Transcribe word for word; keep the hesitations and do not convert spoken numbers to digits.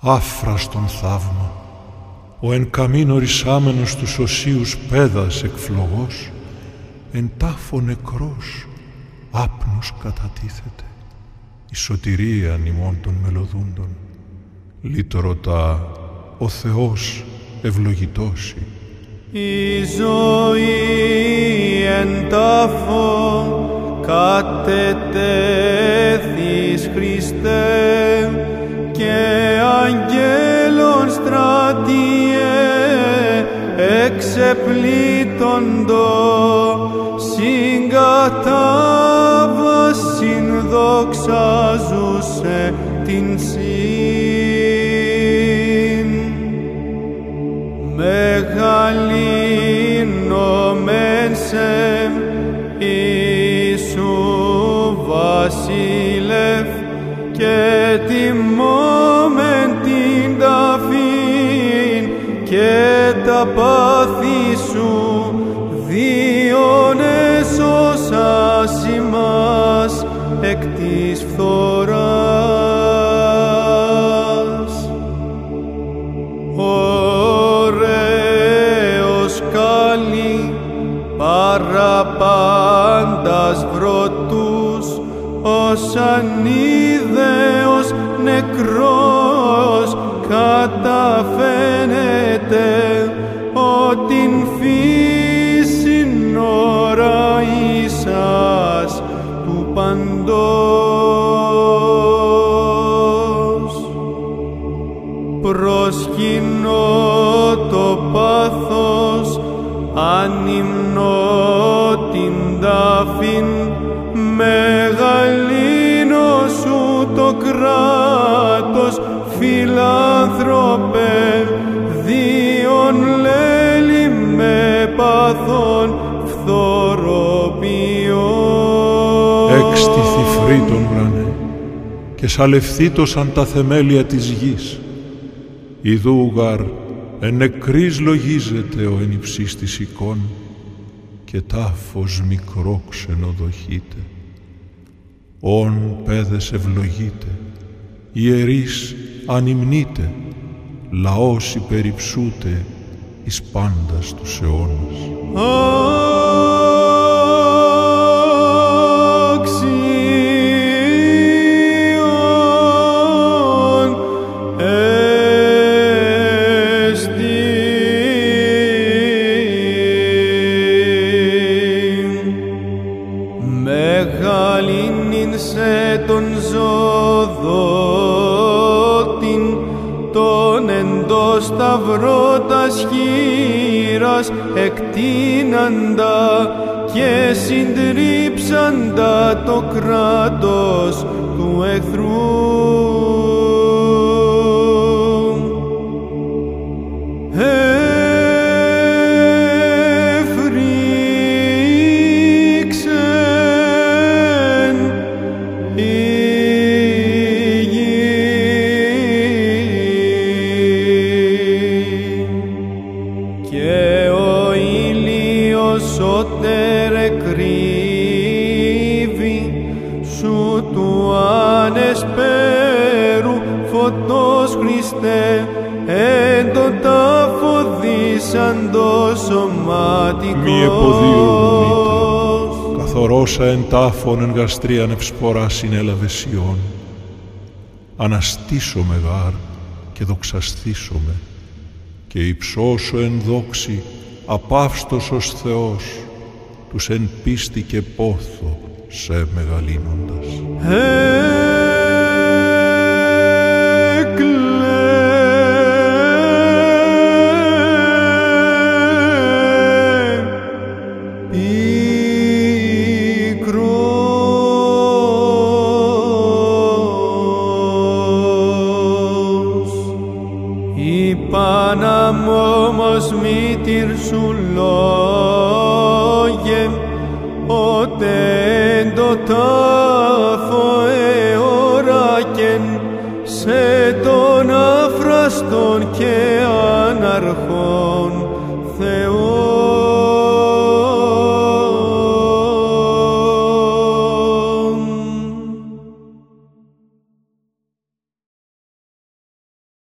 άφραστον θαύμα, ο εν καμίνο ρισάμενος τους οσίους πέδας εκφλογός, εν τάφο νεκρός άπνος κατατίθεται, η σωτηρία ημών των μελωδούντων, λύτρωτα ο Θεός ευλογητώσει. Η ζωή εν τάφο κατετέθης Χριστέ, και αγγέλων στρατιέ εξεπλήττοντο συγκατάβασιν δοξάζουσε την συν. Μεγαλύνομεν σε Ιησού βασίλευ, και τιμώμεν την ταφήν και τα πάθη σου, διόν έσωσας ημάς εκ της φθοράς. Ωραίος καλή παραπάντας βρωτούς, ως ανίδεος νεκρός καταφαίνεται, ότι φύσιν ώρα ίσας του παντός. Προσκυνώ το πάθος, ανυμνώ την τάφην, μεγαλύνω σου το κράτος, φιλάνθρωπε, διον λέλη με πάθον φθοροποιώ. Έκστηθη φρύτων ουρανέ, και σαλευθήτωσαν τα θεμέλια της γης. Ιδούγαρ εν νεκρής λογίζεται ο εν υψής της εικόν, και τάφος μικρό ξενοδοχείται. Ον πέδες ευλογείτε, ιερείς ανυμνείτε, λαός υπερυψούτε εις πάντας τους αιώνας. Τον ζωδότην, τον εντός σταυρό τας χείρας εκτείναντα και συντρίψαντα το κράτος του εχθρού. Σώτερε κρύβει σου του ανεσπέρου φωτός Χριστέ, εν το τάφο δίσαντος σωματικός. Μη εποδίωμονείτε, καθορώσα εν τάφον εν γαστρίαν ευσπορά συνέλαβε Σιών. Αναστήσομαι γάρ και δοξαστήσομαι, και υψώσω εν δόξη απαύστος ως Θεός, τους εν πίστη και πόθο σε μεγαλύνοντας. Παναμόμος μήτηρ σου λόγε, ότε εν το τάφο εωράκεν σε τον αφραστον και αναρχόν.